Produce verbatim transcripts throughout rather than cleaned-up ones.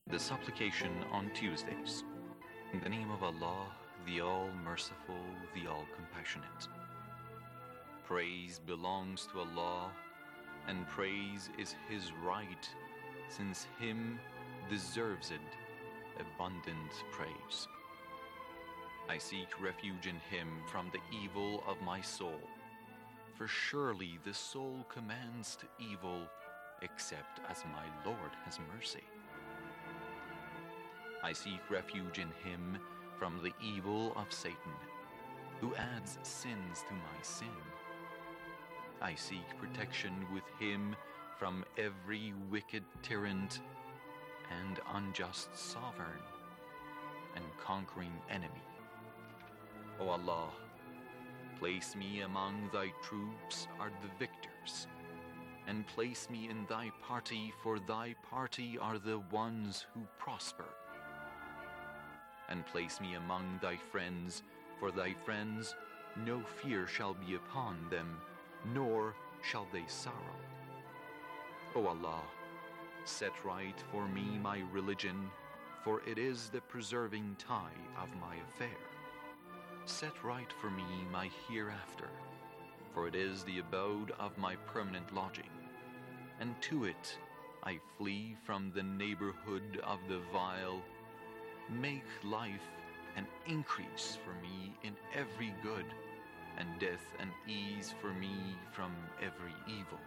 The supplication on Tuesdays. In the name of Allah, the All-Merciful, the All-Compassionate. Praise belongs to Allah, and praise is His right, since Him deserves it abundant praise. I seek refuge in Him from the evil of my soul, for surely the soul commands to evil, except as my Lord has mercy. I seek refuge in Him from the evil of Satan, who adds sins to my sin. I seek protection with Him from every wicked tyrant and unjust sovereign and conquering enemy. O Allah, place me among Thy troops are the victors, and place me in Thy party, for Thy party are the ones who prosper. And place me among Thy friends, for Thy friends no fear shall be upon them, nor shall they sorrow. O Allah, set right for me my religion, for it is the preserving tie of my affair. Set right for me my hereafter, for it is the abode of my permanent lodging, and to it I flee from the neighborhood of the vile. Make life an increase for me in every good, and death an ease for me from every evil.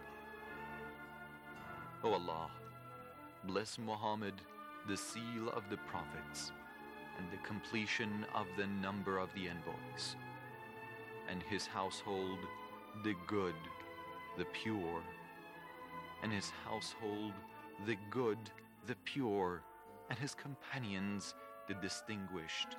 O Allah, bless Muhammad, the seal of the prophets, and the completion of the number of the envoys, and his household, the good, the pure, and his household, the good, the pure, and his companions, the distinguished.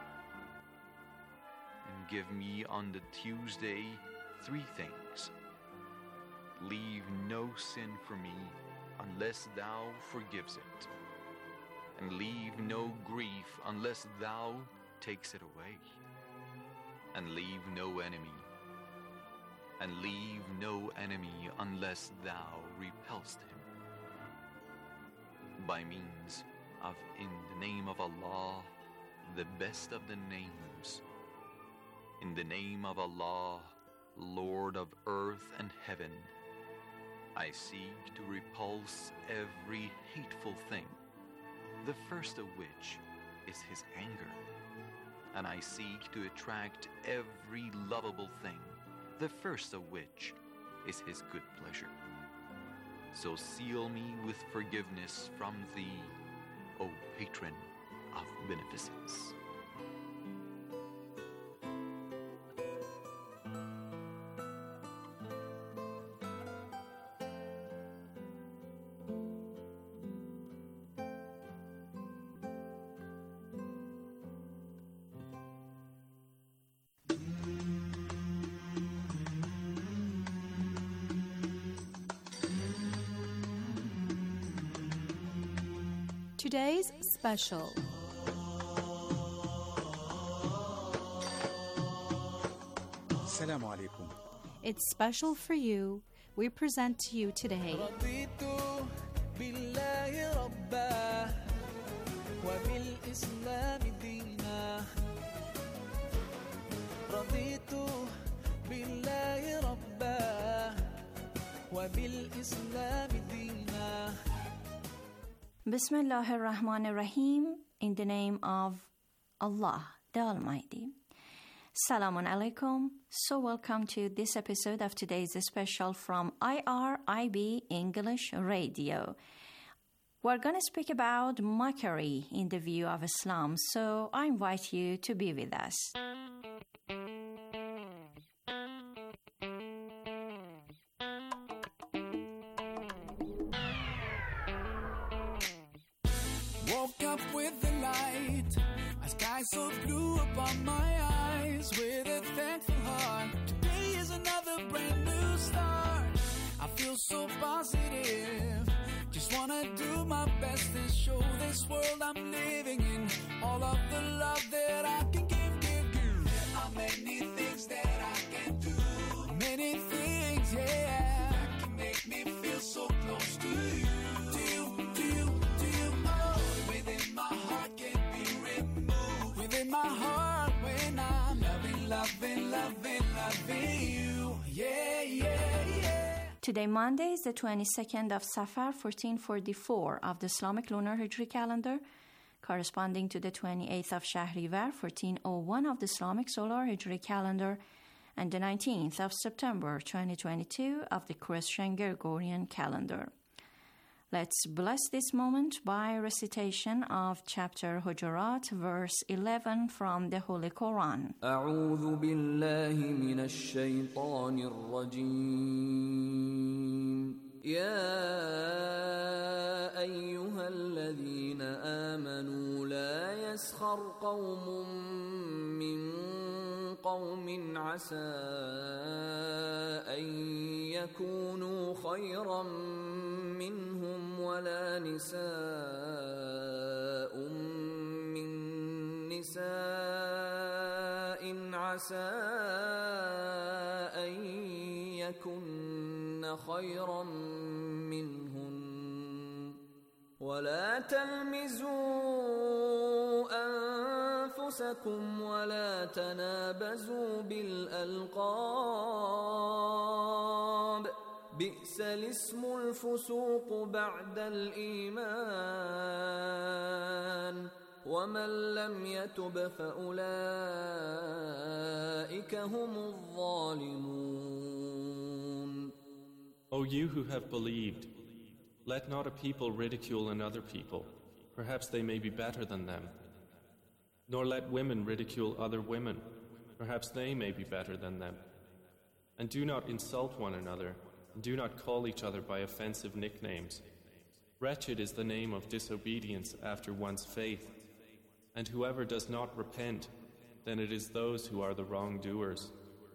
And give me on the Tuesday three things. Leave no sin for me unless Thou forgives it, and leave no grief unless Thou takes it away, and leave no enemy, and leave no enemy unless Thou repelst him. By means of in the name of Allah, the best of the names. In the name of Allah, Lord of earth and heaven, I seek to repulse every hateful thing, the first of which is His anger, and I seek to attract every lovable thing, the first of which is His good pleasure. So seal me with forgiveness from Thee, O Patron of beneficence. Today's special. Assalamu alaikum. It's special for you. We present to you today Bismillahir Rahmanir Rahim, in the name of Allah, the Almighty. Salamun alaikum. So welcome to this episode of today's special from I R I B English Radio. We're going to speak about mockery in the view of Islam, so I invite you to be with us. Woke up with the light, a sky so blue upon my eyes, with a thankful heart. Today is another brand new start. I feel so positive, just wanna do my best and show this world I'm living in all of the love that I can give, give, give. There are many things that I can do, many things, yeah, that can make me feel so close to you, to you, to you, to you. Oh, Today, Monday, is the twenty-second of Safar, fourteen forty-four of the Islamic lunar Hijri calendar, corresponding to the twenty-eighth of Shahrivar, fourteen oh one of the Islamic solar Hijri calendar, and the nineteenth of September, twenty twenty-two of the Christian Gregorian calendar. Let's bless this moment by recitation of chapter Hujurat, verse eleven from the Holy Quran. أعوذ بالله من الشيطان الرجيم يا أيها الذين آمنوا لا يسخر قوم من قوم عسى أن يكونوا خيرا منهم ولا نساء من نساء عسى أن يكن خيرا منهن ولا تلمزوا أنفسكم ولا تنابزوا بالألقاب بئس الاسم الفسوق بعد الإيمان ومن لم يتب فأولئك هم الظالمون. O you who have believed, let not a people ridicule another people, perhaps they may be better than them. Nor let women ridicule other women, perhaps they may be better than them. And do not insult one another, and do not call each other by offensive nicknames. Wretched is the name of disobedience after one's faith, and whoever does not repent, then it is those who are the wrongdoers.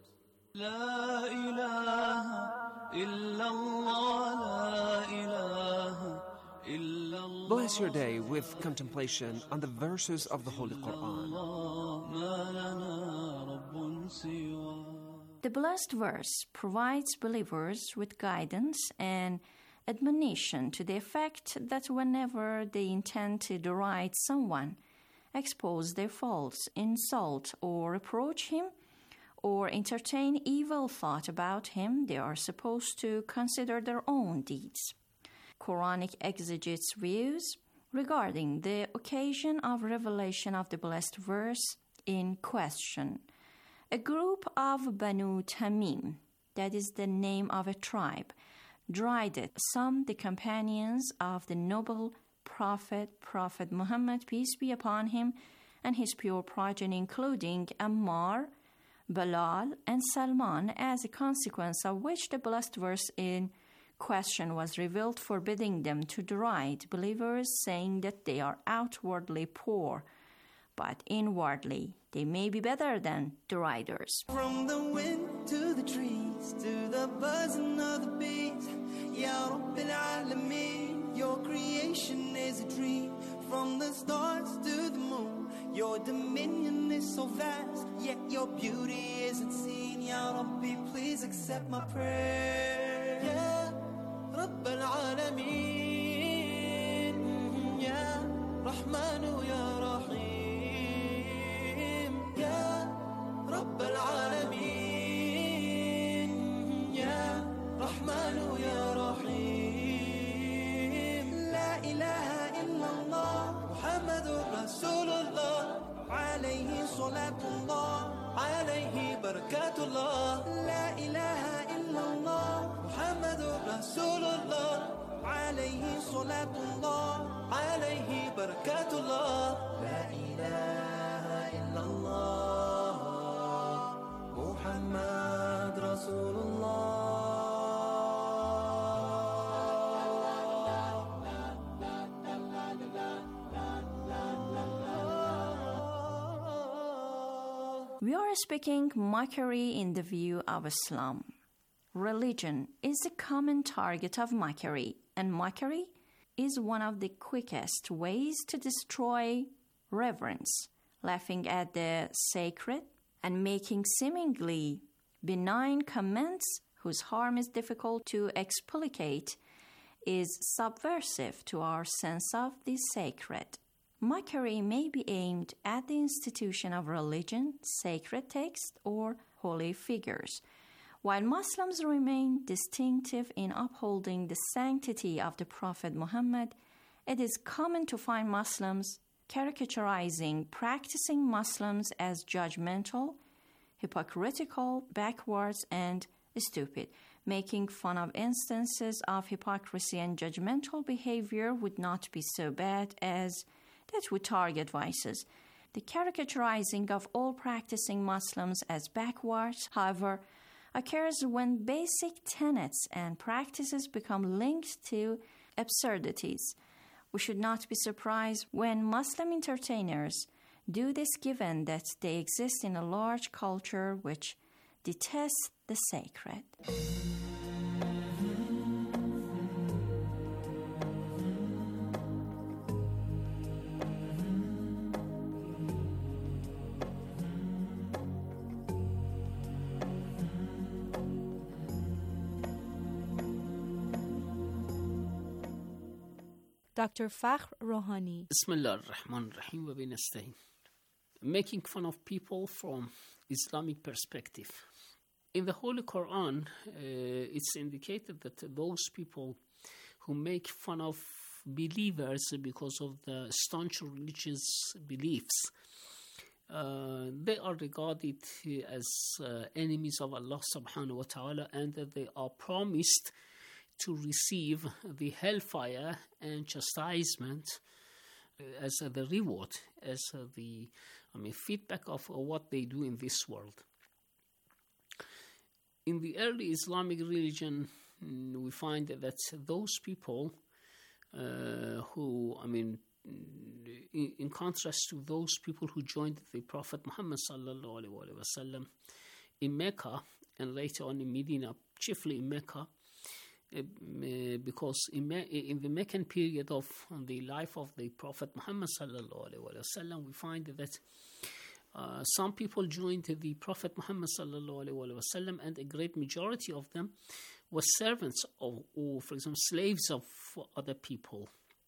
لا إله إلا الله لا إله إلا الله. Bless your day with contemplation on the verses of the Holy Quran. ما لنا رب سوى. The blessed verse provides believers with guidance and admonition to the effect that whenever they intend to deride someone, expose their faults, insult or reproach him, or entertain evil thought about him, they are supposed to consider their own deeds. Quranic exegetes' views regarding the occasion of revelation of the blessed verse in question. A group of Banu Tamim, that is the name of a tribe, derided some the companions of the noble Prophet, Prophet Muhammad, peace be upon him, and his pure progeny, including Ammar, Bilal, and Salman, as a consequence of which the blessed verse in question was revealed, forbidding them to deride believers, saying that they are outwardly poor, but inwardly they may be better than deriders. From the wind to the trees, to the buzzing of the bees, Ya Rabbil Alameen, your creation is a dream. From the stars to the moon, your dominion is so vast, yet your beauty isn't seen. Ya Rabbi, please accept my prayer. Ya Rabbil Alameen, Ya Rahmanu Ya Rahim, Ya Rabbil Alameen, Ya Rahmanu Ya Rahim. La ilaha illallah, Muhammadur Rasulullah, alayhi salatullah, alayhi barakatullah. La ilaha illallah, Muhammadur Rasulullah, alayhi salatullah, alayhi barakatullah. La ilaha illallah, Muhammad Rasulullah. We are speaking mockery in the view of Islam. Religion is a common target of mockery, and mockery is one of the quickest ways to destroy reverence. Laughing at the sacred and making seemingly benign comments whose harm is difficult to explicate is subversive to our sense of the sacred. Mockery may be aimed at the institution of religion, sacred text, or holy figures. While Muslims remain distinctive in upholding the sanctity of the Prophet Muhammad, it is common to find Muslims caricaturizing practicing Muslims as judgmental, hypocritical, backwards, and stupid. Making fun of instances of hypocrisy and judgmental behavior would not be so bad, as that would target vices. The caricaturizing of all practicing Muslims as backwards, however, occurs when basic tenets and practices become linked to absurdities. We should not be surprised when Muslim entertainers do this, given that they exist in a large culture which detests the sacred. Doctor Fakhr Rohani. Bismillah ar-Rahman ar-Rahim wa binasta'in. Making fun of people from Islamic perspective. In the Holy Quran, uh, it's indicated that those people who make fun of believers because of the staunch religious beliefs, uh, they are regarded as uh, enemies of Allah subhanahu wa ta'ala, and that they are promised to receive the hellfire and chastisement as uh, the reward, as uh, the I mean, feedback of uh, what they do in this world. In the early Islamic religion, mm, we find that those people uh, who, I mean, in, in contrast to those people who joined the Prophet Muhammad sallallahu alaihi wasallam in Mecca and later on in Medina, chiefly in Mecca, Uh, because in, Me- in the Meccan period of the life of the Prophet Muhammad sallallahu alaihi wasallam, we find that uh, some people joined the Prophet Muhammad sallallahu alaihi wasallam, and a great majority of them were servants of, or for example, slaves of other people.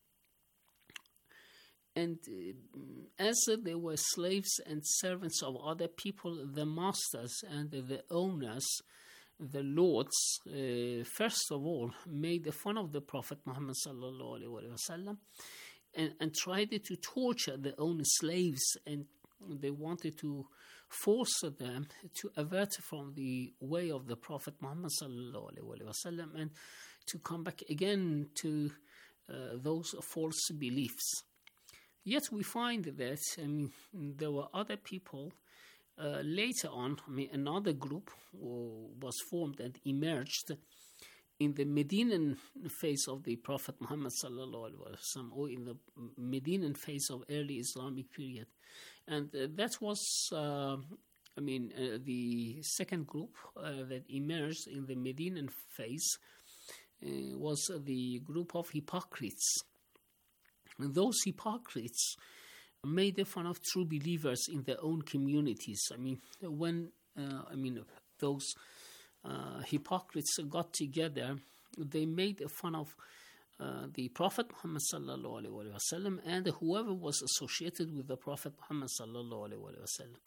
And uh, as they were slaves and servants of other people, the masters and the owners, the lords, uh, first of all, made fun of the Prophet Muhammad sallallahu alaihi wasallam, and, and tried to torture their own slaves, and they wanted to force them to avert from the way of the Prophet Muhammad sallallahu alaihi wasallam and to come back again to uh, those false beliefs. Yet we find that I mean, there were other people. Uh, later on, I mean, another group was formed and emerged in the Medinan phase of the Prophet Muhammad sallallahu alaihi wasallam, or in the Medinan phase of early Islamic period, and uh, that was, uh, I mean, uh, the second group uh, that emerged in the Medinan phase uh, was the group of hypocrites. And those hypocrites made fun of true believers in their own communities. I mean, when uh, I mean those uh, hypocrites got together, they made fun of uh, the Prophet Muhammad sallallahu alaihi wasallam and whoever was associated with the Prophet Muhammad sallallahu alaihi wasallam.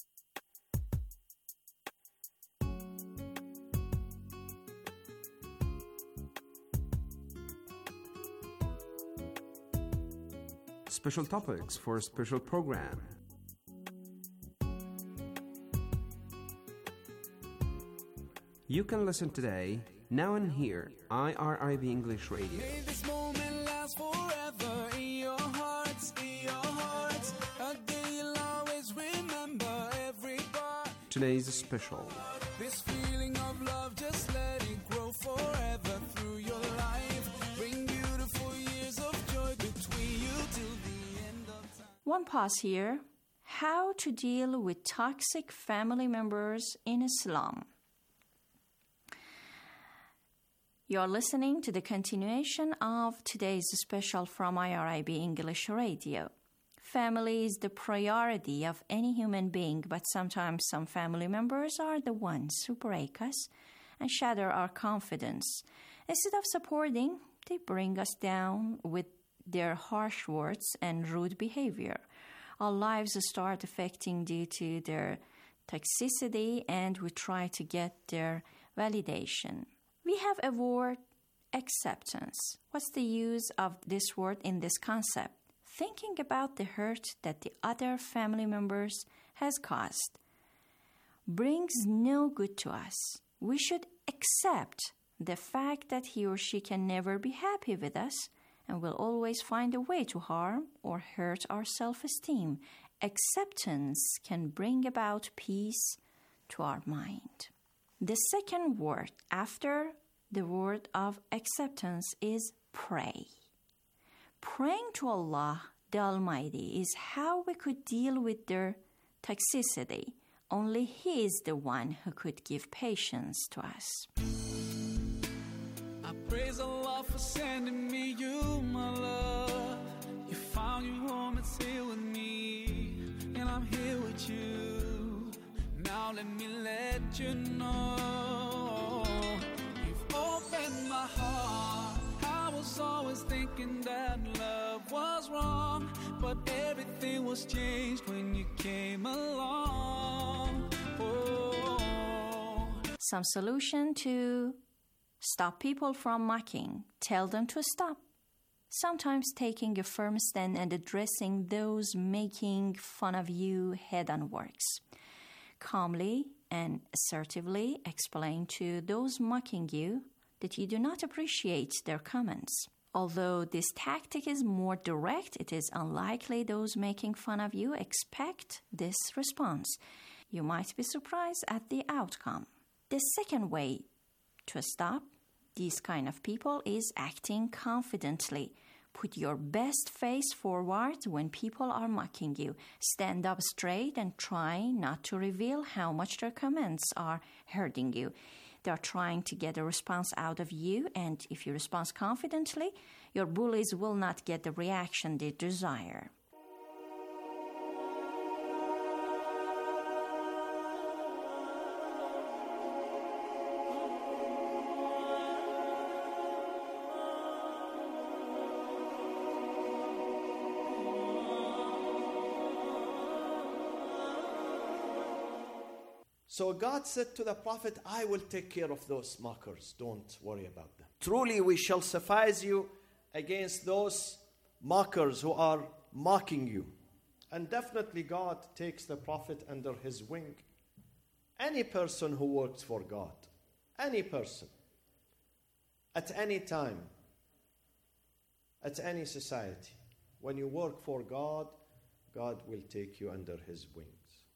Special topics for a special program. You can listen today, now and here, I R I B English Radio. May this moment last forever in your hearts, in your hearts. A day you'll always remember every part. Today's special. This feeling of love, just let it grow forever through your life. Bring beautiful years of joy between you till the end of time. One pause here. How to deal with toxic family members in Islam. You're listening to the continuation of today's special from I R I B English Radio. Family is the priority of any human being, but sometimes some family members are the ones who break us and shatter our confidence. Instead of supporting, they bring us down with their harsh words and rude behavior. Our lives start affecting due to their toxicity, and we try to get their validation. We have a word, acceptance. What's the use of this word in this concept? Thinking about the hurt that the other family members has caused brings no good to us. We should accept the fact that he or she can never be happy with us and will always find a way to harm or hurt our self-esteem. Acceptance can bring about peace to our mind. The second word after the word of acceptance is pray. Praying to Allah, the Almighty, is how we could deal with their toxicity. Only He is the one who could give patience to us. I praise Allah for sending me you, my love. You found your home, it's here with me, and I'm here with you. Now let me let you know, you've opened my heart. I was always thinking that love was wrong, but everything was changed when you came along. Oh. Some solution to stop people from mocking. Tell them to stop. Sometimes taking a firm stand and addressing those making fun of you head-on works. Calmly and assertively explain to those mocking you that you do not appreciate their comments. Although this tactic is more direct, it is unlikely those making fun of you expect this response. You might be surprised at the outcome. The second way to stop these kind of people is acting confidently. Put your best face forward when people are mocking you. Stand up straight and try not to reveal how much their comments are hurting you. They are trying to get a response out of you, and if you respond confidently, your bullies will not get the reaction they desire. So God said to the Prophet, I will take care of those mockers. Don't worry about them. Truly we shall suffice you against those mockers who are mocking you. And definitely God takes the Prophet under his wing. Any person who works for God, any person, at any time, at any society, when you work for God, God will take you under his wings.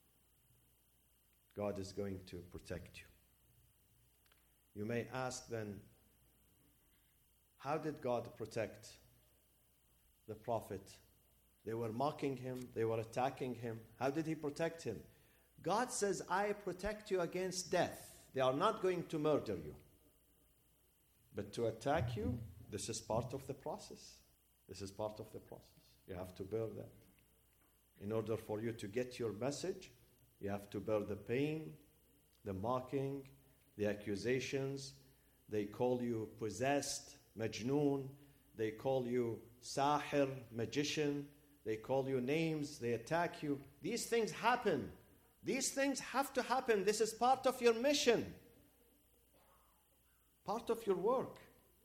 God is going to protect you. You may ask then, how did God protect the Prophet? They were mocking him, they were attacking him. How did he protect him? God says, I protect you against death. They are not going to murder you. But to attack you, this is part of the process. This is part of the process. You have to bear that. In order for you to get your message, you have to bear the pain, the mocking, the accusations. They call you possessed, majnoon. They call you sahir, magician. They call you names. They attack you. These things happen. These things have to happen. This is part of your mission, part of your work.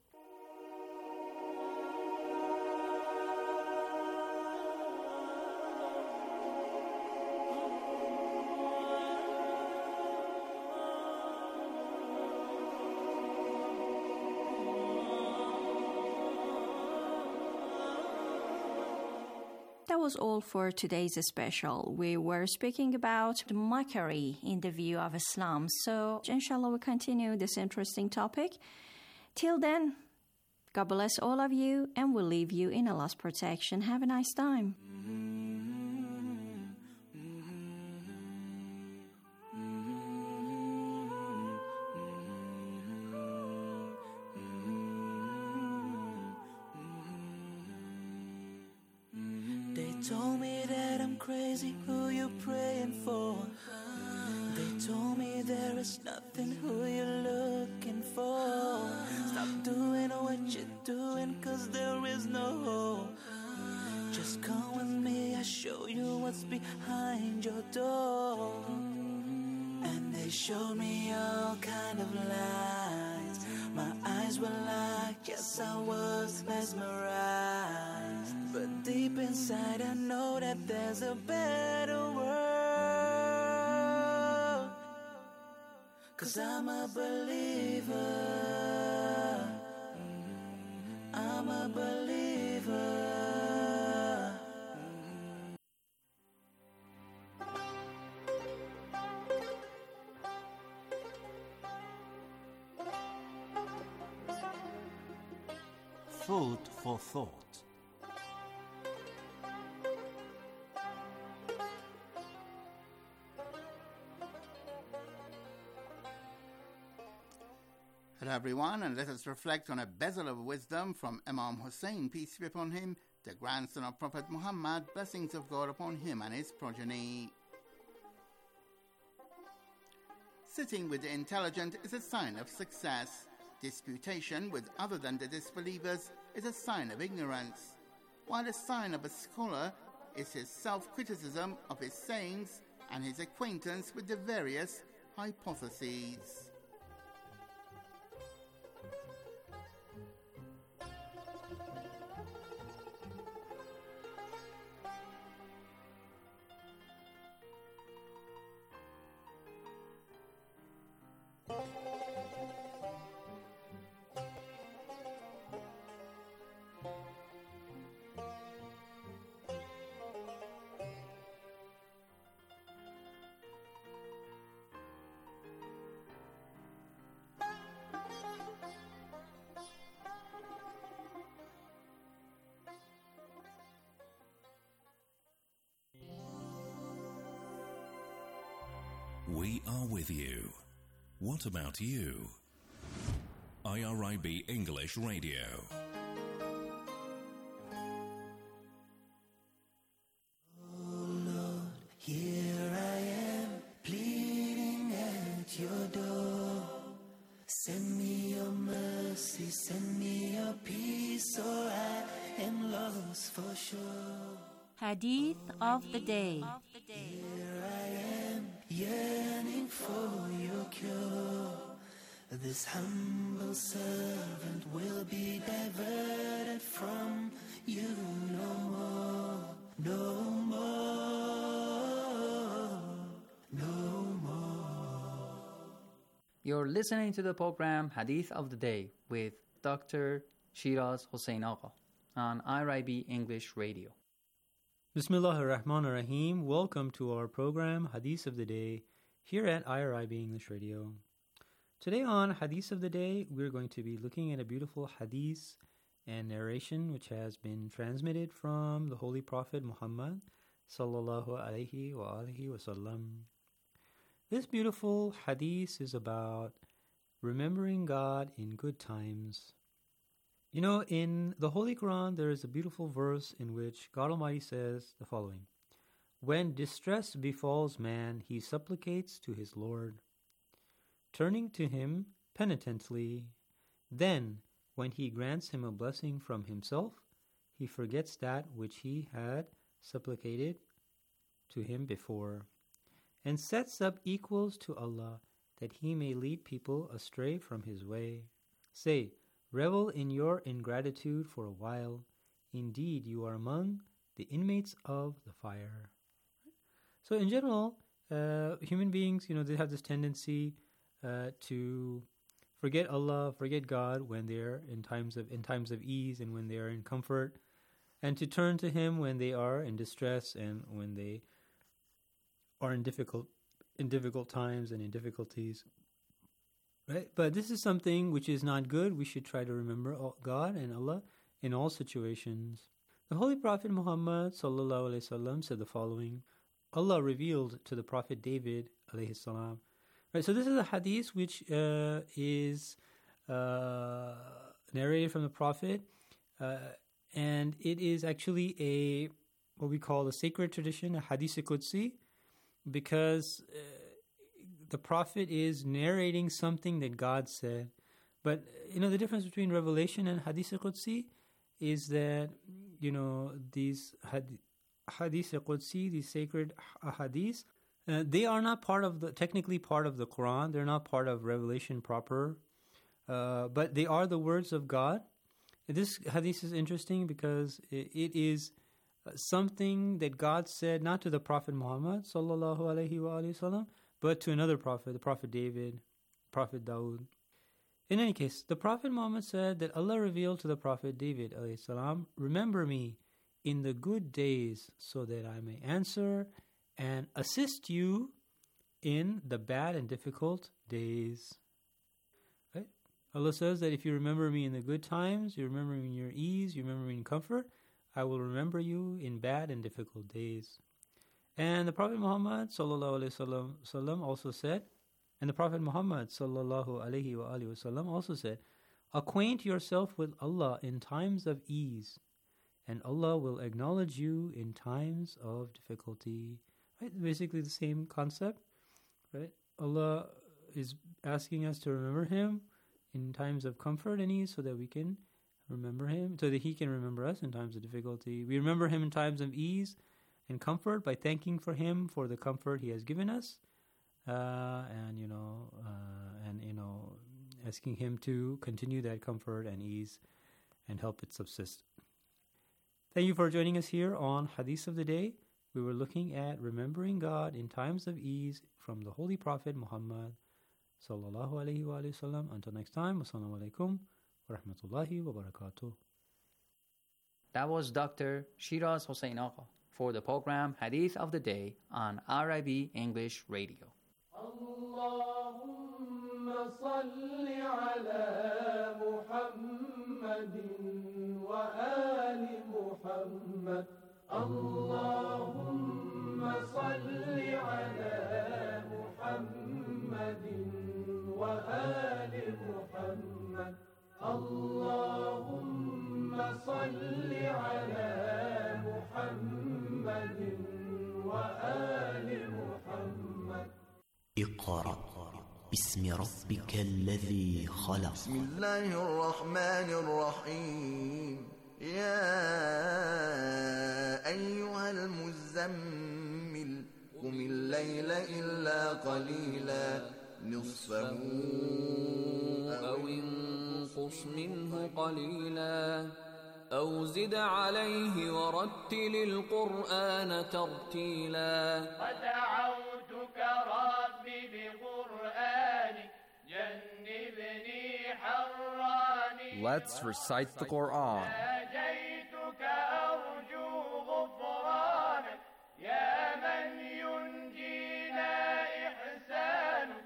That was all for today's special. We were speaking about the mockery in the view of Islam. So, inshallah, we'll continue this interesting topic. Till then, God bless all of you, and we'll leave you in Allah's protection. Have a nice time. Told me that I'm crazy, who you praying for? They told me there is nothing, who you looking for? Stop doing what you're doing, cause there is no hope. Just come with me, I'll show you what's behind your door. And they showed me all kind of lies. My eyes were like, yes, I was mesmerized. But deep inside I know that there's a better world. 'Cause I'm a believer. I'm a believer. Food for thought. Hello everyone, and let us reflect on a bezel of wisdom from Imam Hussein, peace be upon him, the grandson of Prophet Muhammad, blessings of God upon him and his progeny. Sitting with the intelligent is a sign of success. Disputation with other than the disbelievers is a sign of ignorance, while a sign of a scholar is his self-criticism of his sayings and his acquaintance with the various hypotheses. We are with you. What about you? I R I B English Radio. Oh Lord, here I am, pleading at your door. Send me your mercy, send me your peace, or I am lost for sure. Hadith of the day. Here I am, yearning for your cure. This humble servant will be diverted from you no more, no more, no more. You're listening to the program Hadith of the Day with Doctor Shiraz Hossein Agha on I R I B English Radio. Bismillah ar-Rahman ar-Rahim. Welcome to our program Hadith of the Day here at I R I B English Radio. Today on Hadith of the Day, we're going to be looking at a beautiful hadith and narration which has been transmitted from the Holy Prophet Muhammad sallallahu alaihi wa alihi wasallam. This beautiful hadith is about remembering God in good times. You know, in the Holy Quran, there is a beautiful verse in which God Almighty says the following: "When distress befalls man, he supplicates to his Lord, turning to him penitently. Then, when he grants him a blessing from himself, he forgets that which he had supplicated to him before, and sets up equals to Allah, that he may lead people astray from his way. Say, revel in your ingratitude for a while. Indeed, you are among the inmates of the fire." So in general, uh, human beings, you know, they have this tendency uh, to forget Allah, forget God when they're in times of in times of ease and when they are in comfort, and to turn to Him when they are in distress and when they are in difficult in difficult times and in difficulties. Right? But this is something which is not good. We should try to remember God and Allah in all situations. The Holy Prophet Muhammad sallallahu alaihi wasallam said the following: Allah revealed to the Prophet David alayhi salam. Right, so this is a hadith which uh, is uh, narrated from the Prophet, uh, and it is actually a what we call a sacred tradition, a hadith qudsi, because uh, the Prophet is narrating something that God said. But you know the difference between revelation and hadith qudsi is that you know these had, hadith qudsi, these sacred hadiths, Uh, they are not part of the, technically part of the Quran. They're not part of revelation proper. Uh, but they are the words of God. This hadith is interesting because it, it is something that God said not to the Prophet Muhammad sallallahu alaihi wasallam, but to another prophet, the Prophet David, Prophet Dawood. In any case, the Prophet Muhammad said that Allah revealed to the Prophet David alayhi salam, "Remember me in the good days so that I may answer and assist you in the bad and difficult days." Right? Allah says that if you remember me in the good times, you remember me in your ease, you remember me in comfort, I will remember you in bad and difficult days. And the Prophet Muhammad sallallahu alaihi wasallam also said, and the Prophet Muhammad sallallahu alaihi wasallam also said, "Acquaint yourself with Allah in times of ease, and Allah will acknowledge you in times of difficulty." Right? Basically the same concept, right? Allah is asking us to remember Him in times of comfort and ease so that we can remember Him, so that He can remember us in times of difficulty. We remember Him in times of ease and comfort by thanking for Him for the comfort He has given us, uh, and you know, uh, and you know, asking Him to continue that comfort and ease and help it subsist. Thank you for joining us here on Hadith of the Day. We were looking at remembering God in times of ease from the Holy Prophet Muhammad sallallahu alaihi wasallam. Until next time, wassalamu alaikum wa rahmatullahi wa barakatuh. That was Doctor Shiraz Hossein Agha for the program Hadith of the Day on R I B English Radio. Allahumma salli ala Muhammadin wa ali Muhammad. Allahumma salli ala Muhammadin wa ali Muhammad. Allahumma salli ala Muhammadin wa ali Muhammad. اقرأ باسم ربك الذي خلق. بسم الله الرحمن الرحيم. يا أيها المزمل قم الليل إلا قليلا نصفه أو انقص منه قليلا أو زد عليه ورتل القرآن ترتيلا ودعوتك ربي بقرآنك جنبني حراني. Let's recite the Quran. ناجيتك أرجو غفرانك يا من ينجينا إحسانك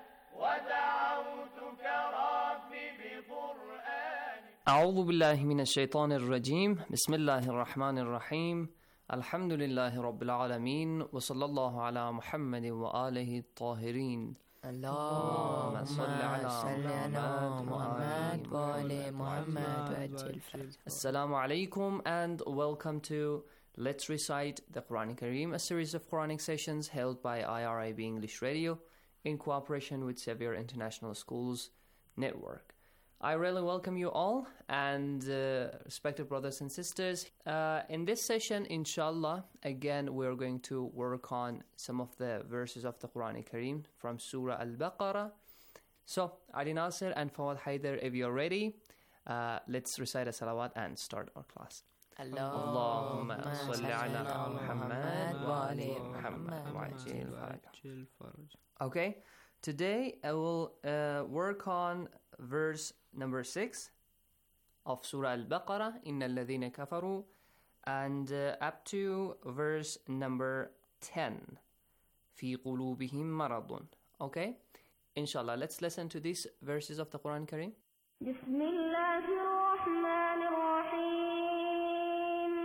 ودعوتك ربي بقرآنك. أعوذ بالله من الشيطان الرجيم. بسم الله الرحمن الرحيم. الحمد لله رب العالمين وصلى الله على محمد وآله الطاهرين. اللهم صل على محمد وآل محمد وعجل الفرج. Assalamu alaikum and welcome to Let's Recite the Quran Kareem, a series of Quranic sessions held by I R I B English Radio in cooperation with Xavier International Schools Network. I really welcome you all and uh, respected brothers and sisters. Uh, in this session, inshallah, again, we're going to work on some of the verses of the Quran Kareem from Surah Al-Baqarah. So, Ali Nasir and Fawad Haider, if you're ready, uh, let's recite a salawat and start our class. Allahumma salli ala Muhammad wa ali Muhammad wa ajil faraj. Okay, today I will uh, work on verse number six of Surah Al-Baqarah, Inna alladhina kafaru, and uh, up to verse number ten, Fi qulubihim maradun. Okay, inshallah, let's listen to these verses of the Quran Kareem. بسم الله الرحمن الرحيم.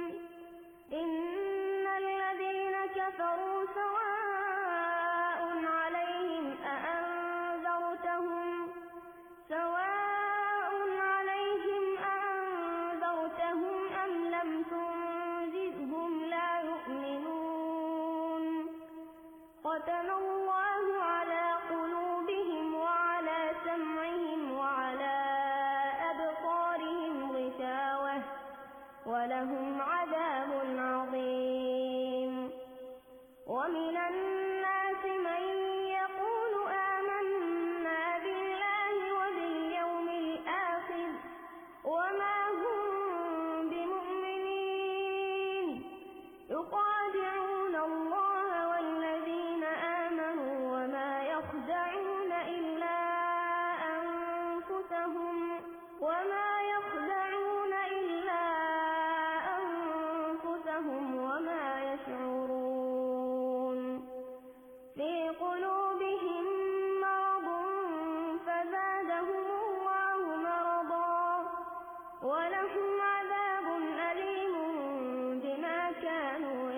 إن الذين كفروا سواء عليهم أأنذرتهم سواء عليهم أأنذرتهم أم لم تنذرهم لا يؤمنون. ختم الله على قلوبهم وعلى سمعهم وعلى أبصارهم غشاوة ولهم عذاب عظيم. ومن الناس من ولهم عذاب أليم بما كانوا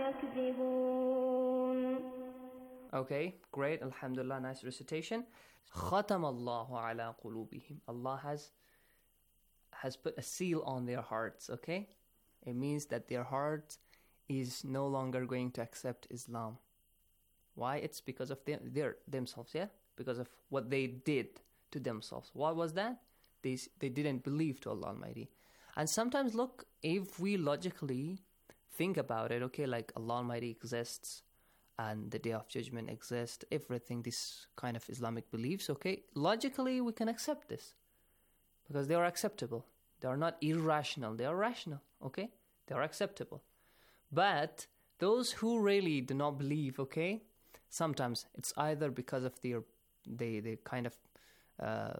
يكذبون. Okay, great. Alhamdulillah, nice recitation. ختم الله على قلوبهم. Allah has has put a seal on their hearts, okay? It means that their heart is no longer going to accept Islam. Why? It's because of them, their themselves, yeah? Because of what they did to themselves. What was that? They, they didn't believe to Allah Almighty. And sometimes, look, if we logically think about it, okay, like Allah Almighty exists, and the Day of Judgment exists, everything, this kind of Islamic beliefs, okay, logically we can accept this because they are acceptable. They are not irrational, they are rational, okay? They are acceptable. But those who really do not believe, okay, sometimes it's either because of their, they, they kind of, uh,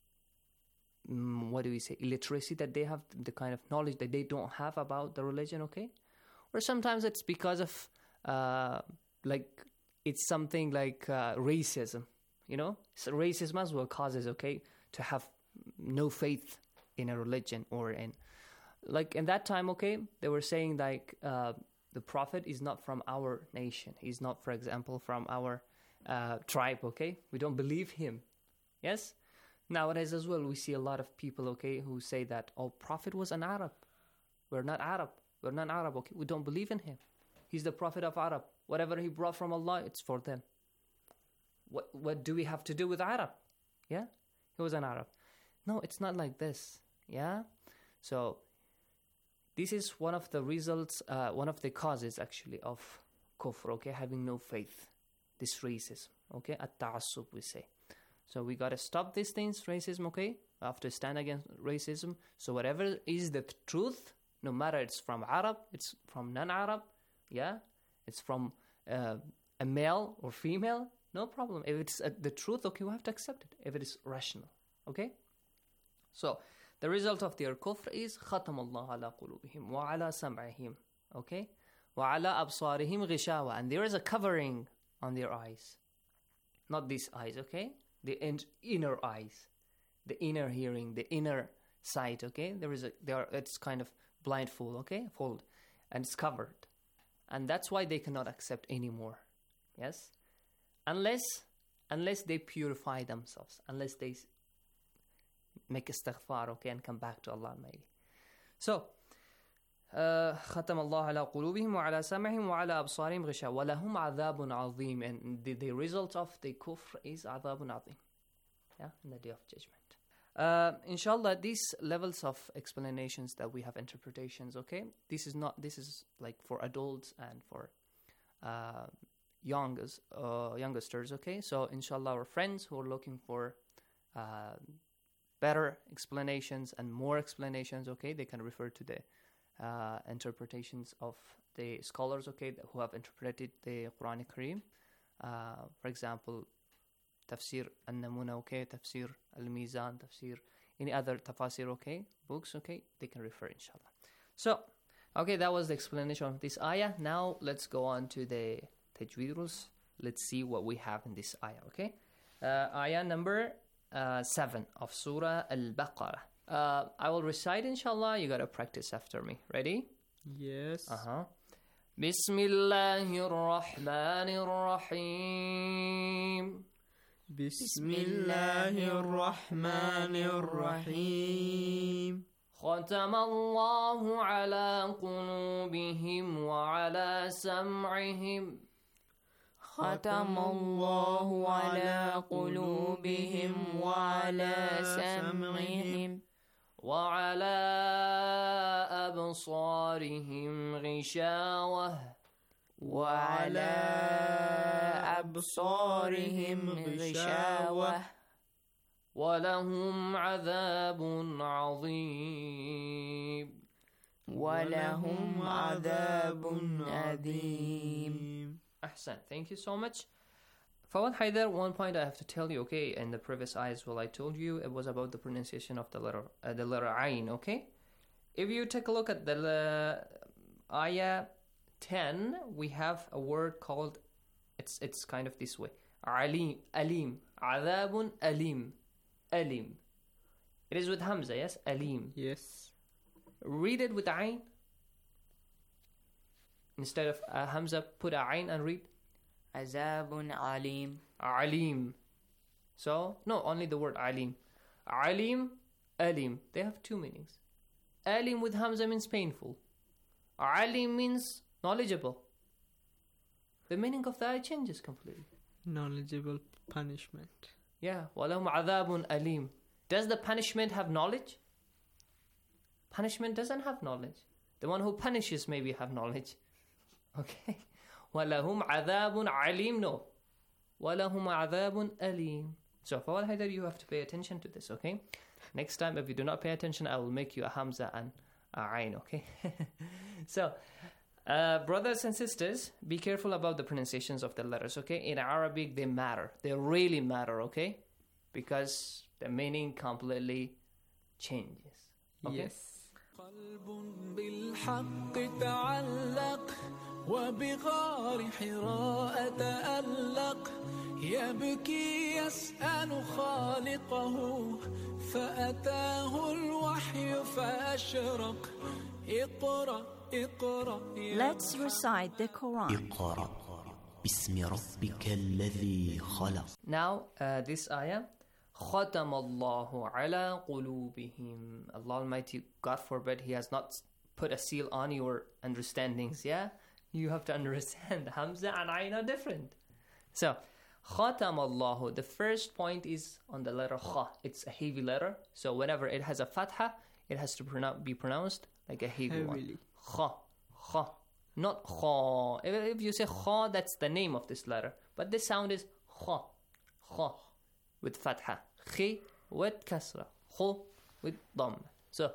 mm, what do we say, illiteracy that they have, the kind of knowledge that they don't have about the religion, okay? Or sometimes it's because of, uh, like, it's something like uh, racism, you know? So racism as well causes, okay, to have no faith in a religion or in, like, in that time, okay, they were saying, like, uh, the Prophet is not from our nation. He's not, for example, from our uh, tribe, okay? We don't believe him, yes? Nowadays as well, we see a lot of people, okay, who say that, oh, Prophet was an Arab. We're not Arab. We're not Arab, okay? We don't believe in him. He's the Prophet of Arab. Whatever he brought from Allah, it's for them. What what do we have to do with Arab? Yeah? He was an Arab. No, it's not like this. Yeah? So, this is one of the results, uh, one of the causes, actually, of kufr, okay? Having no faith. This racism, okay? At-ta'assub, we say. So, we got to stop these things, racism, okay? We have to stand against racism. So, whatever is the truth, no matter it's from Arab, it's from non-Arab, yeah? It's from uh, a male or female, no problem. If it's uh, the truth, okay, we have to accept it. If it is rational, okay? So, the result of their kufr is ختم الله على قلوبهم وعلى سمعهم, okay? وعلى أبصارهم غشاوة, and there is a covering on their eyes. Not these eyes, okay? The in- inner eyes, the inner hearing, the inner sight, okay? There is a, there. It's kind of blindfold, okay? Fold, and it's covered. And that's why they cannot accept anymore. Yes? Unless unless they purify themselves. Unless they make istighfar, okay, and come back to Allah Almighty. So, ختم الله على قلوبهم وعلى سمعهم وعلى أبصارهم غشاوة ولهم عذاب عظيم. And the, the result of the kufr is عذاب عظيم. Yeah, in the Day of Judgment. Uh, inshallah, these levels of explanations that we have interpretations, okay? This is not, this is like for adults and for uh, youngers, uh, youngsters, okay? So, inshallah, our friends who are looking for uh, better explanations and more explanations, okay? They can refer to the uh, interpretations of the scholars, okay, who have interpreted the Quran Kareem. Uh, for example, Tafsir al-Namuna, okay, Tafsir al-Mizan, Tafsir, any other tafasir, okay, books, okay, they can refer, inshallah. So, okay, that was the explanation of this ayah. Now, let's go on to the tajweed rules. Let's see what we have in this ayah, okay? Uh, ayah number uh, seven of Surah Al-Baqarah. Uh, I will recite, inshallah. You gotta practice after me. Ready? Yes. Uh-huh. Bismillahir Rahmanir Rahim. بسم الله الرحمن الرحيم ختم الله على قلوبهم وعلى سمعهم ختم الله على قلوبهم وعلى سمعهم وعلى أبصارهم غشاوة وعلى أبصارهم غشاوة ولهم عذاب عظيم ولهم عذاب عظيم. Ahsan, thank you so much. Fawad Haidar, one point I have to tell you, okay, in the previous ayahs, well, I told you it was about the pronunciation of the letter, uh, the letter Ain, okay? If you take a look at the uh, ayah ten, we have a word called, it's it's kind of this way, Alim, Alim, Adabun Alim, Alim. It is with Hamza, yes? Alim. Yes. read it with ayn. Instead of uh, Hamza, put a ayn and read. Azabun alim. Alim. So, no, only the word alim. Alim, alim. They have two meanings. Alim with Hamza means painful. Alim means knowledgeable. The meaning of the ayah changes completely. Knowledgeable punishment. Yeah. وَلَهُمْ عَذَابٌ alim. Does the punishment have knowledge? Punishment doesn't have knowledge. The one who punishes maybe have knowledge. Okay. وَلَهُمْ عَذَابٌ alim. No. وَلَهُمْ عَذَابٌ alim. So for all Haidar, you have to pay attention to this, okay? Next time, if you do not pay attention, I will make you a Hamza and a Ain, okay? So, uh, brothers and sisters, be careful about the pronunciations of the letters, okay? In Arabic, they matter. They really matter, okay? Because the meaning completely changes. Okay? Yes. قلب بالحق تعلق وبغار حراء تألق يبكي يسأل خالقه فأتاه الوحي فأشرق اقرأ اقرأ. Let's recite the Quran. اقرأ باسم ربك الذي خلق. Now, uh, this ayah, ختم الله على قلوبهم. Allah Almighty, God forbid, He has not put a seal on your understandings, yeah? You have to understand Hamza and Ain are different. So, ختم الله, the first point is on the letter Kha. It's a heavy letter, so whenever it has a fatha, it has to pronoun- be pronounced like a heavy Heavily. one. Kha, Kha, not Kha. If, if you say Kha, that's the name of this letter, but this sound is Kha, Kha, with fatha. Khi with kasra. Khu with dhamma. So,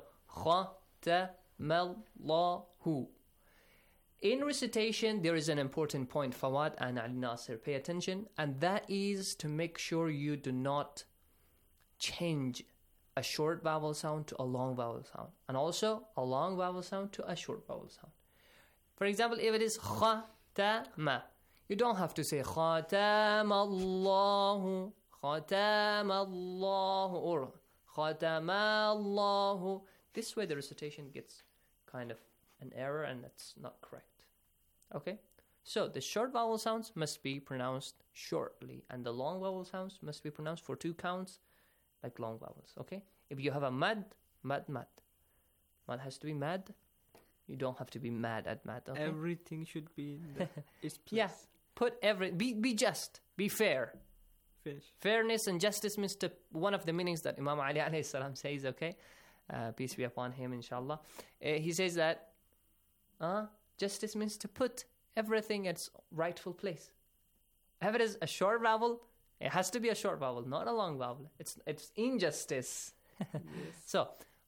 khatamallahu. In recitation, there is an important point, Fawad and Ali Nasir. Pay attention. And that is to make sure you do not change a short vowel sound to a long vowel sound. And also a long vowel sound to a short vowel sound. For example, if it is khatama, you don't have to say khatamallahu, khatamallahu, or khatamallahu. This way the recitation gets kind of an error and that's not correct. Okay? So the short vowel sounds must be pronounced shortly and the long vowel sounds must be pronounced for two counts like long vowels. Okay? If you have a mad, mad, mad. Mad has to be mad. You don't have to be mad at mad. Okay? Everything should be in the, its place. Yeah. Put every, be, be just, be fair. Fish. Fairness and justice means to, one of the meanings that Imam Ali alayhi salam says, okay? Uh, peace be upon him, inshallah. Uh, he says that uh, justice means to put everything at its rightful place. If it is a short vowel, it has to be a short vowel, not a long vowel. It's it's injustice. Yes. So,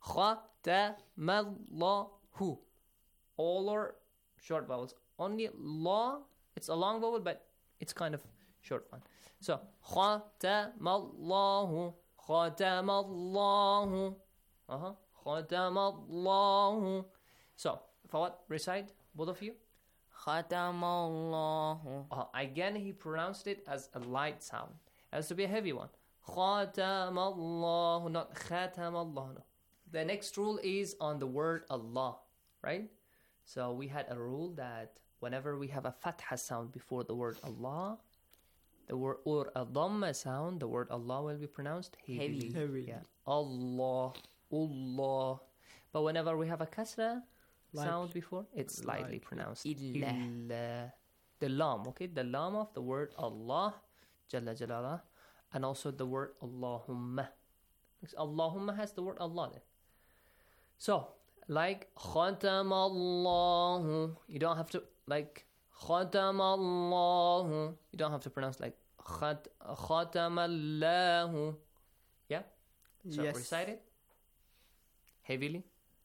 khatamallahu. All are short vowels. Only la, it's a long vowel, but it's kind of short one. So, khatamallahu, khatamallahu. Uh-huh. Khatamallahu. So, for what? Recite, both of you. Khatamallahu. Uh, again, he pronounced it as a light sound. It has to be a heavy one. Khatamallahu, not khatamallahu. No. The next rule is on the word Allah, right? So we had a rule that whenever we have a fatha sound before the word Allah, the word or a dhamma sound, the word Allah will be pronounced heavily. Heavy. Yeah. Allah, Allah. But whenever we have a kasra Like- sound before, it's lightly like pronounced. illa. Illa. The lam, okay? The lam of the word Allah, Jalla Jalala, and also the word Allahumma. Because Allahumma has the word Allah there. So, like khatamallahu, you don't have to, like khatamallahu, you don't have to pronounce like khat, khatamallahu. Yeah? So Yes. recite it heavily.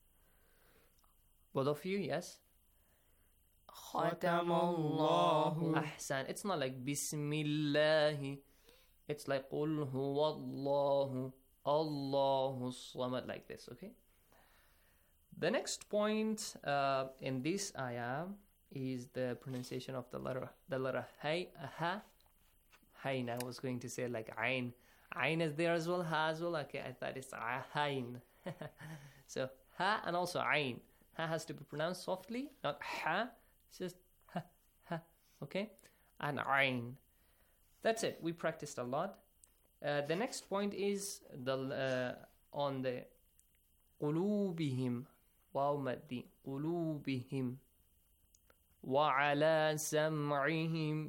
Both of you, yes? Khatamallahu. Ahsan. It's not like Bismillahi. It's like Qul huwallahu, Allahu samad, like this, okay? The next point uh, in this ayah is the pronunciation of the letter, the letter hay, ha, hain. I was going to say like ain. Ain is there as well, ha as well. Okay, I thought it's ain. So ha, and also ayn. Ha has to be pronounced softly, not ha. It's just ha, ha. Okay? And ayn. That's it. We practiced a lot. Uh, the next point is the uh, on the قلوبهم. واو مادي. قلوبهم. وعلى سمعهم.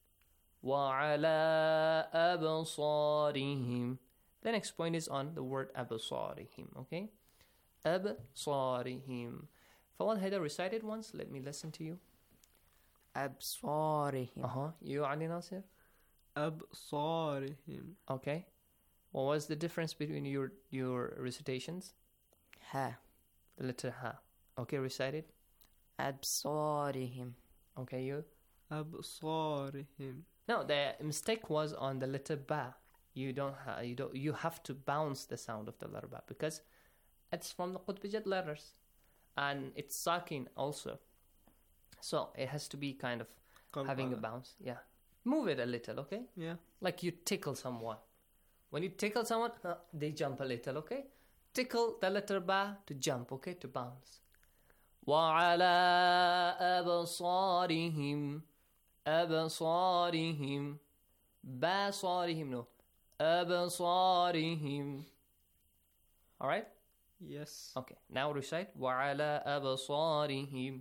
وعلى أبصارهم. The next point is on the word أبصارهم. Okay? أبصارهم. Fawad Haidar, recite it once. Let me listen to you. أبصارهم. Uh-huh. You, Ali Nasir? أبصارهم. Okay. What was the difference between your your recitations? Ha. The letter ha. Okay, recite it. أبصارهم. Okay, you? أبصارهم. No, the mistake was on the letter ba. You don't ha- you don't you have to bounce the sound of the letter ba because it's from the Qutbijat letters and it's sakin also. So it has to be kind of Qalqala. having a bounce. Yeah. Move it a little, okay? Yeah. Like you tickle someone. When you tickle someone, uh, they jump a little, okay? Tickle the letter ba to jump, okay? To bounce. وَعَلَىٰ أَبْصَارِهِمْ أَبْصَارِهِمْ بَصَارِهِمْ No. أَبْصَارِهِمْ Alright? Yes. Okay. Now recite. وَعَلَىٰ أَبْصَارِهِمْ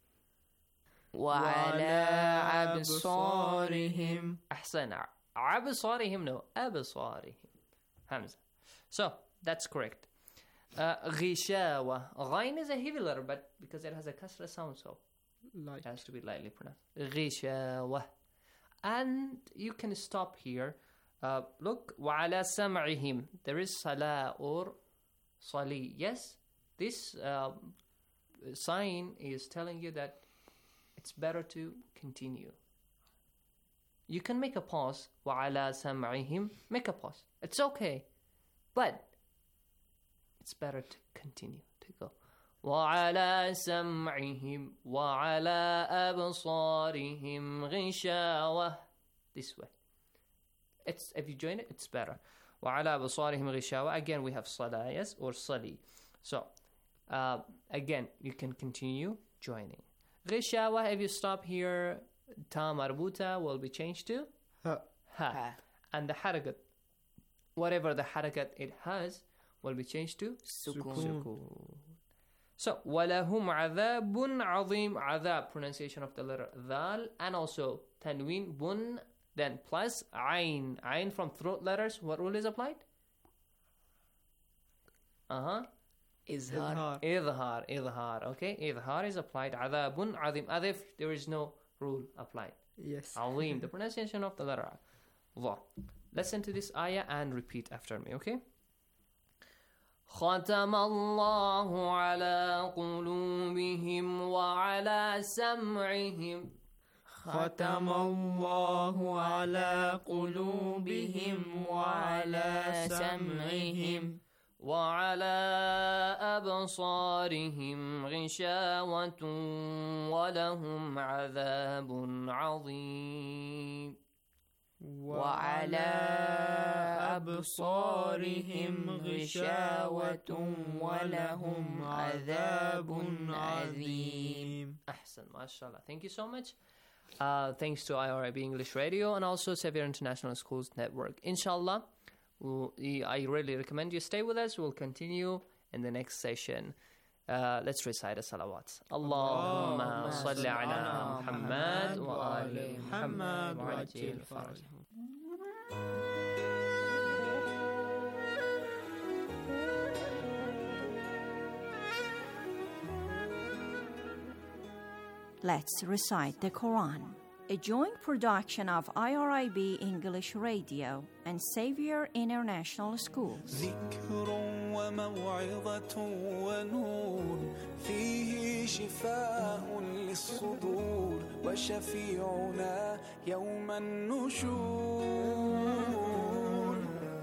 وعلى أبصارهم. أحسن. أبصارهم No. أبصارهم Hamza. So, that's correct. Uh, غشاوة. Ghain is a heavy letter, but because it has a kasra sound, so Light. it has to be lightly pronounced. غشاوة. And you can stop here. Uh, look, وعلى سمعهم. There is salah or sali. Yes, this uh, sign is telling you that it's better to continue. You can make a pause. وعلى سمعهم. Make a pause. It's okay. But it's better to continue, to go. وعلى سمعهم وعلى أبصارهم غشاوة. This way. It's if you join it, it's better. وعلى أبصارهم غشاوة. Again, we have صلاة, yes, or صلي. So, uh, again, you can continue joining. غشاوة, if you stop here, ta marbuta will be changed to ha. ha. ha. And the harakat, whatever the harakat it has, will be changed to Sukun. Sukun. So, وَلَهُمْ عَذَابٌ عَظِيمٌ. Adhab, pronunciation of the letter dhal, and also tanween, bun, then plus ayn. Ayn from throat letters, what rule is applied? Uh-huh. Izhar. Idhar. Idhar. Okay, idhar is applied. Adhabun azim. As if there is no rule applied. Yes. Azim, the pronunciation of the letter dha. Listen to this ayah and repeat after me, okay? ختم الله على قلوبهم وعلى سمعهم. ختم الله على قلوبهم وعلى سمعهم وعلى أبصارهم غشاوة ولهم عذاب عظيم وعلى أبصارهم غشاوة ولهم عذاب عظيم. أحسن, mashallah. Thank you so much. Uh, thanks to I R I B English Radio and also Xavier International Schools Network. Inshallah, we'll, I really recommend you stay with us. We'll continue in the next session. Uh, let's recite the salawats. Allahumma salli ala Muhammad wa ali Muhammad wa ajil farajahum. Let's recite the Quran. A joint production of I R I B English Radio and Xavier International Schools. ذكر وموعظة ونور فيه شفاء للصدور وشفيعنا يوم النشور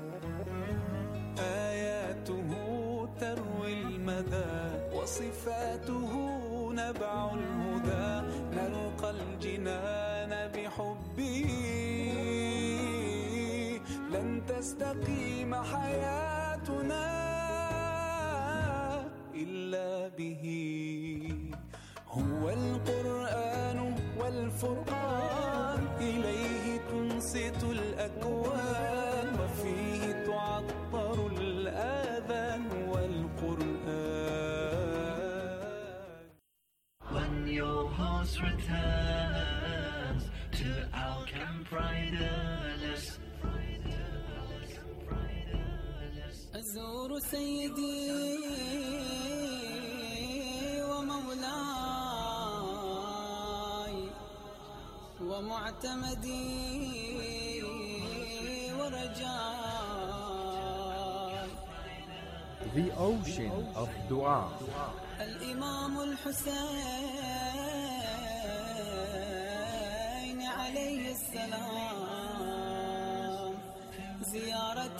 آياته تروي المدى وصفاته نبع الهدى نلقى الجنان بحبه لن تستقيم حياتنا إلا به هو القرآن والفرقان إليه تنصت الأكوان وفيه تعطر الآذان والقرآن. When your horse returns to our camp riderless, أزور سيدي ومولاي ومعتمدي ورجاي. The ocean of dua. الإمام الحسين عليه السلام زيارة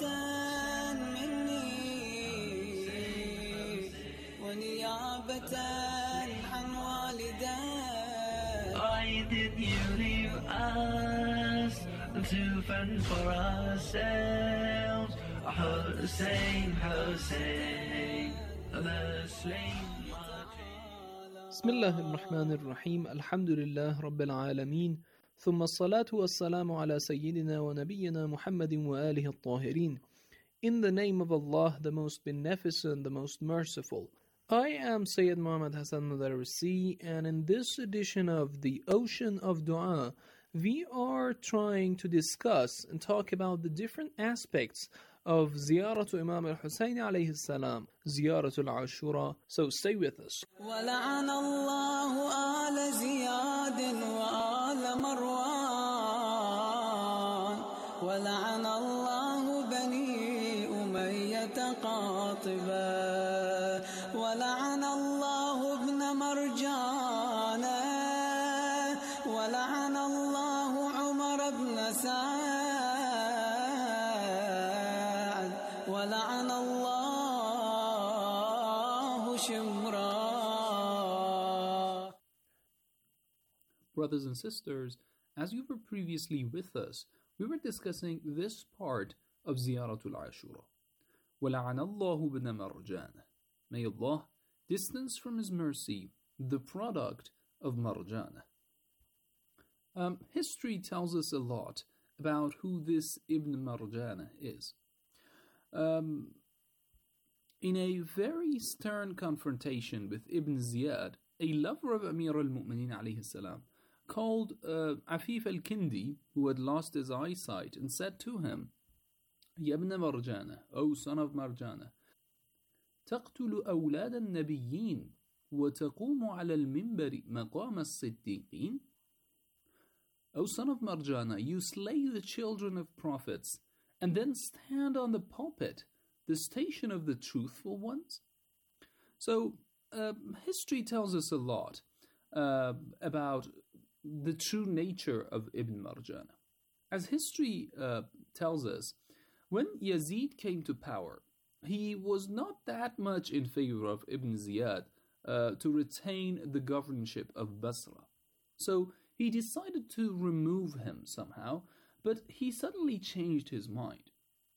عن والدي. Why did you leave us to fend for ourselves? Hussein, Hussein, the slain. بسم الله الرحمن الرحيم. الحمد لله رب العالمين، ثم الصلاة والسلام على سيدنا ونبينا محمد وآله الطاهرين. In the name of Allah, the most beneficent, the most merciful. I am Sayyid Muhammad Hassan Madarisi, and in this edition of The Ocean of Dua, we are trying to discuss and talk about the different aspects of Ziyaratu Imam al-Hussein alayhi salam, Ziyaratu al-Ashura. So stay with us. ولعن الله آل زياد وآل مروان ولعن الله بني أمية قاطبا ولعن الله ابن مرجانة ولعن الله عمر بن سعد ولعن الله شمرا. Brothers and sisters, as you were previously with us, we were discussing this part of Ziyaratul Ashura. وَلَعَنَ اللَّهُ بْنَ مَرْجَانَ. May Allah distance from His mercy the product of Marjana. Um, history tells us a lot about who this Ibn Marjana is. Um, in a very stern confrontation with Ibn Ziyad, a lover of Amir al-Mu'mineen alayhi salam, called uh, Afif al-Kindi, who had lost his eyesight, and said to him, Ya ibn Marjana, O son of Marjana, تقتل أولاد النبيين وتقوم على المنبر مقام الصديقين. O son of Marjana, you slay the children of prophets and then stand on the pulpit, the station of the truthful ones. So uh, history tells us a lot uh, about the true nature of Ibn Marjana. As history uh, tells us, when Yazid came to power, he was not that much in favor of Ibn Ziyad uh, to retain the governorship of Basra. So he decided to remove him somehow, but he suddenly changed his mind.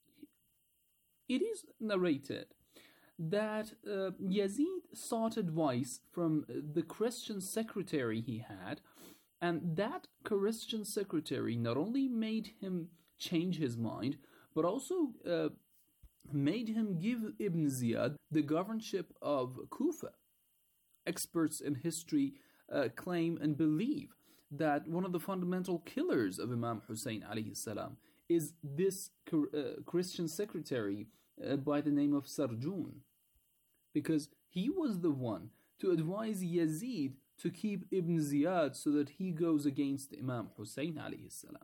It is narrated that uh, Yazid sought advice from the Christian secretary he had, and that Christian secretary not only made him change his mind, but also uh, made him give Ibn Ziyad the governorship of Kufa. Experts in history uh, claim and believe that one of the fundamental killers of Imam Hussein alayhi salam is this uh, Christian secretary uh, by the name of Sarjun, because he was the one to advise Yazid to keep Ibn Ziyad so that he goes against Imam Hussein alayhi salam.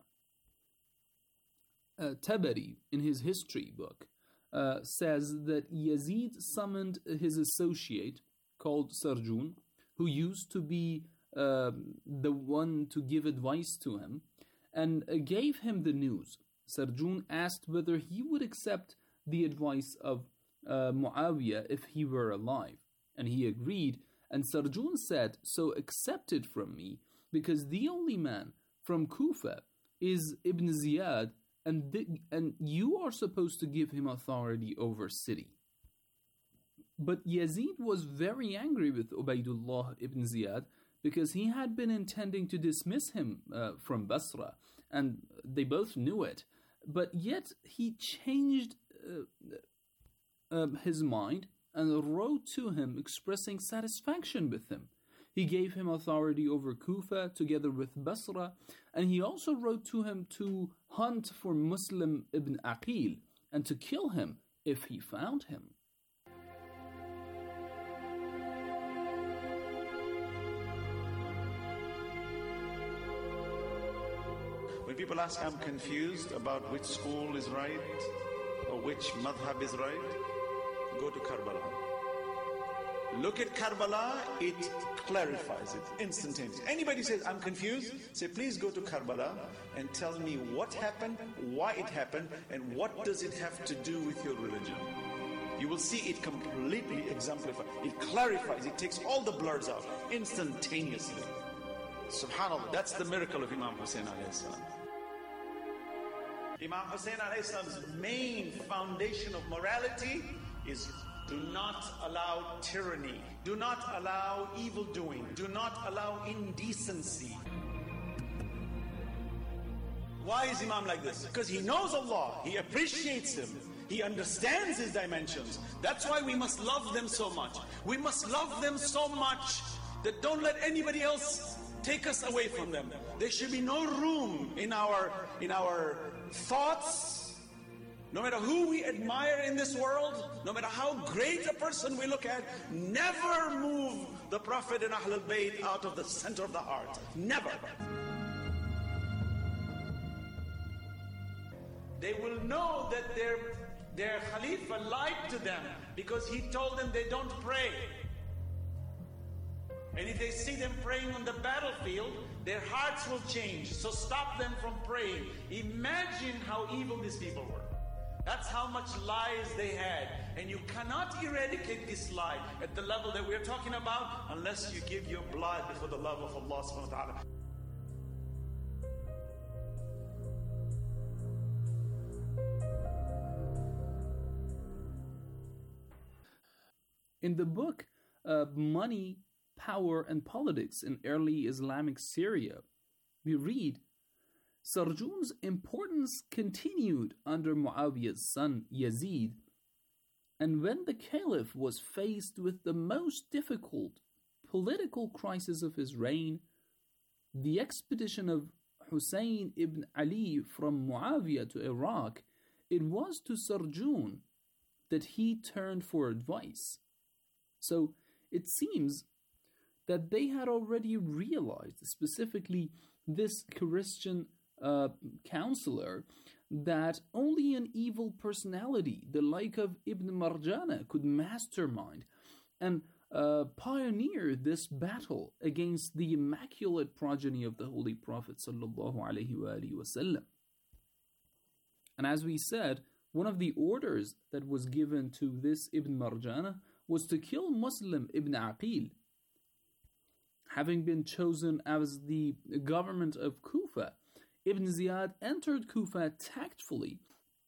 Uh, Tabari, in his history book, uh, says that Yazid summoned his associate called Sarjun, who used to be uh, the one to give advice to him, and uh, gave him the news. Sarjun asked whether he would accept the advice of uh, Muawiyah if he were alive, and he agreed, and Sarjun said, "So accept it from me, because the only man from Kufa is Ibn Ziyad, and, th- and you are supposed to give him authority over city." But Yazid was very angry with Ubaydullah ibn Ziyad because he had been intending to dismiss him uh, from Basra, and they both knew it. But yet he changed uh, uh, his mind and wrote to him expressing satisfaction with him. He gave him authority over Kufa together with Basra, and he also wrote to him to hunt for Muslim ibn Aqil and to kill him if he found him. When people ask, I'm confused about which school is right or which madhab is right, go to Karbala. Look at Karbala, it clarifies it instantaneously. Anybody says, I'm confused, say, please go to Karbala and tell me what happened, why it happened, and what does it have to do with your religion. You will see it completely exemplified. It clarifies, it takes all the blurs out instantaneously. Subhanallah, that's the miracle of Imam Hussein alayhi salam. Imam Hussein alayhi salam's main foundation of morality is do not allow tyranny, do not allow evil doing, do not allow indecency. Why is Imam like this? Because he knows Allah, he appreciates Him, he understands His dimensions. That's why we must love them so much. We must love them so much that don't let anybody else take us away from them. There should be no room in our in our thoughts. No matter who we admire in this world, no matter how great a person we look at, never move the Prophet and Ahlul Bayt out of the center of the heart. Never. They will know that their, their Khalifa lied to them because he told them they don't pray. And if they see them praying on the battlefield, their hearts will change. So stop them from praying. Imagine how evil these people were. That's how much lies they had. And you cannot eradicate this lie at the level that we're talking about unless you give your blood for the love of Allah subhanahu wa ta'ala. In the book uh, Money, Power and Politics in Early Islamic Syria, we read, Sarjun's importance continued under Muawiyah's son Yazid, and when the caliph was faced with the most difficult political crisis of his reign, the expedition of Hussein ibn Ali from Muawiyah to Iraq, it was to Sarjun that he turned for advice. So it seems that they had already realized, specifically this Christian uh, counselor, that only an evil personality, the like of Ibn Marjana, could mastermind and uh, pioneer this battle against the immaculate progeny of the Holy Prophet sallallahu alaihi wasallam. And as we said, one of the orders that was given to this Ibn Marjana was to kill Muslim ibn Aqil. Having been chosen as the government of Kufa, Ibn Ziyad entered Kufa tactfully,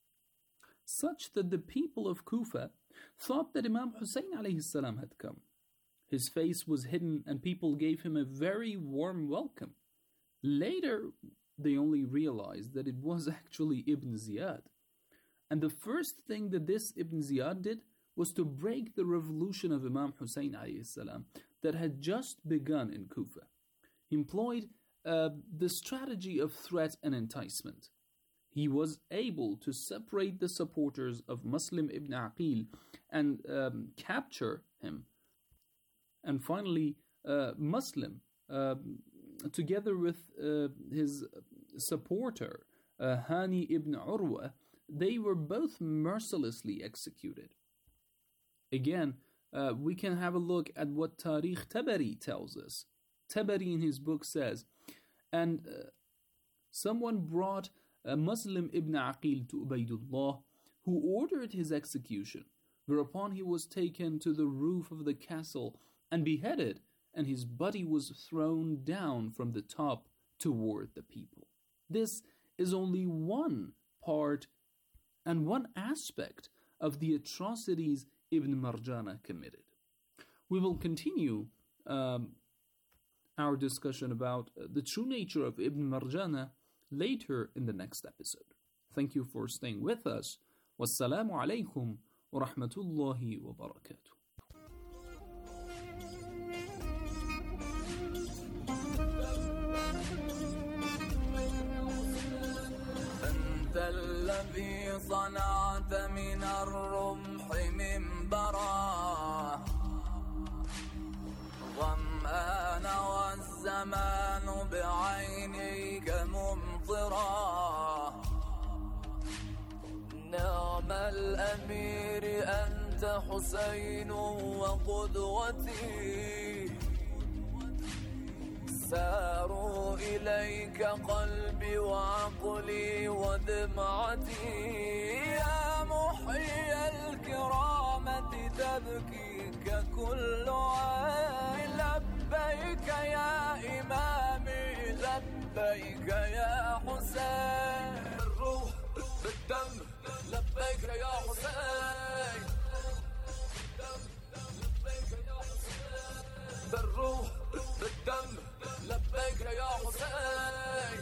such that the people of Kufa thought that Imam Hussein alayhi salam had come. His face was hidden and people gave him a very warm welcome. Later, they only realized that it was actually Ibn Ziyad. And the first thing that this Ibn Ziyad did was to break the revolution of Imam Hussein alayhi salam that had just begun in Kufa. He employed uh, the strategy of threat and enticement. He was able to separate the supporters of Muslim ibn Aqil and um, capture him. And finally, uh, Muslim, uh, together with uh, his supporter, uh, Hani ibn Urwa, they were both mercilessly executed. Again, uh, we can have a look at what Tariq Tabari tells us. Tabari in his book says, and uh, someone brought a Muslim ibn Aqil to Ubaydullah, who ordered his execution, whereupon he was taken to the roof of the castle and beheaded, and his body was thrown down from the top toward the people. This is only one part and one aspect of the atrocities Ibn Marjana committed. We will continue um, our discussion about the true nature of Ibn Marjana later in the next episode. Thank you for staying with us. Wassalamu alaikum wa rahmatullahi wa barakatuh. أنت الذي صنعت من الرمح منبرا ظمآن والزمان بعينيك ممطرا نعم الأمير أنت حسين وقدوتي ساروا إليك قلبي وعقلي ودمعتي يا محيي الكرامة تبكيك كل عين لبيك يا إمامي لبيك يا حسين بالروح بالدم لبيك يا حسين بالروح بالدم لبيك يا حسين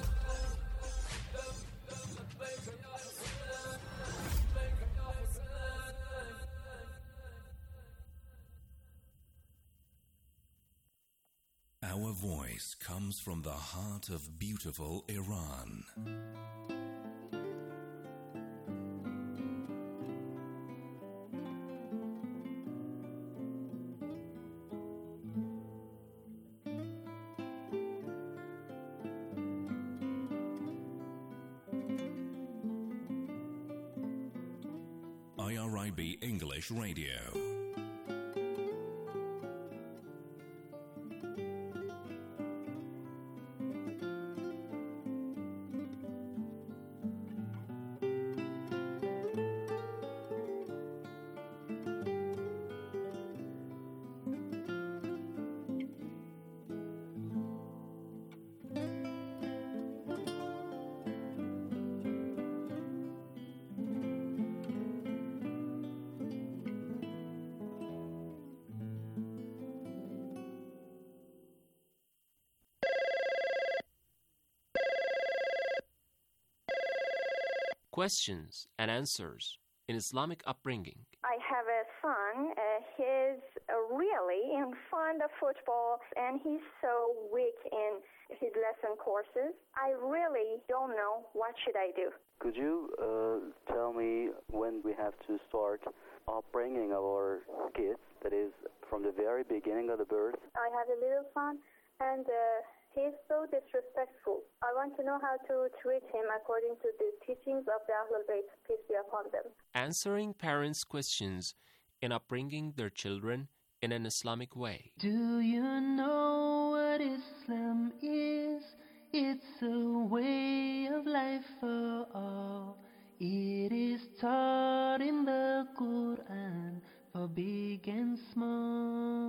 لبيك يا حسين لبيك يا حسين. Our voice comes from the heart of beautiful Iran. I R I B English Radio. Questions and answers in Islamic upbringing. I have a son. Uh, he's uh, really in fond of football, and he's so weak in his lesson courses. I really don't know what should I do. Could you uh, tell me when we have to start upbringing our kids? That is, from the very beginning of the birth. I have a little son, and uh, he's so disrespectful. I want to know how to treat him according to the teachings of the Ahlul Bayt, peace be upon them. Answering parents' questions in upbringing their children in an Islamic way. Do you know what Islam is? It's a way of life for all. It is taught in the Quran for big and small.